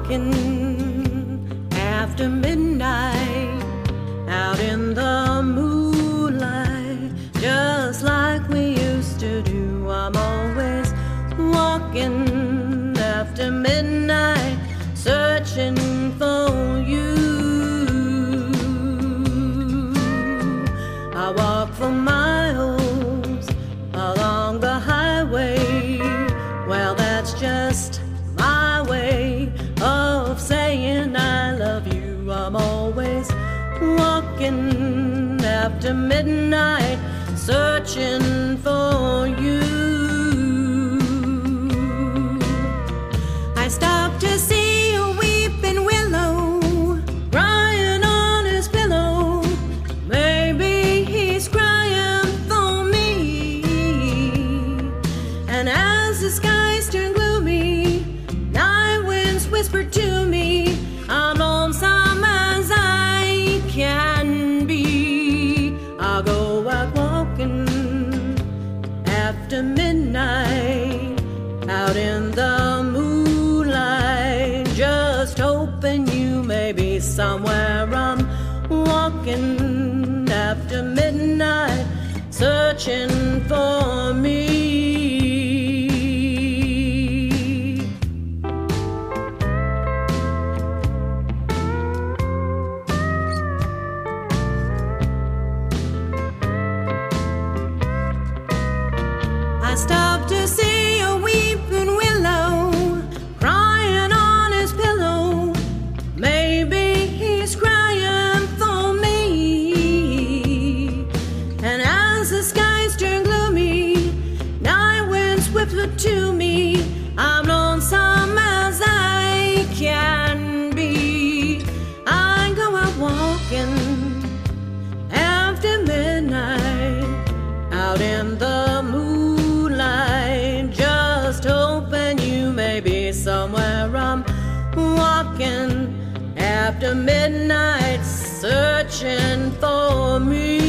walking after midnight out in the moonlight, just like we used to do. I'm always walking after midnight, searching for you. I walk for miles along the highway. Well, that's just my way of saying I love you. I'm always walking after midnight, searching for you. I stopped to see a weeping willow crying on his pillow. Maybe he's crying for me. And as the skies turn gloomy, night winds whisper to me, I'm lonesome as I can be. I'll go out walking after midnight out in the moonlight, just hoping you may be somewhere. I'm walking after midnight, searching for me. I stopped to see a weeping willow crying on his pillow. Maybe he's crying for me. And as the skies turn gloomy, night winds whisper to me, I'm lonesome as I can be. I go out walking after midnight out in the moonlight, just hoping you may be somewhere. I'm walking after midnight, searching for me.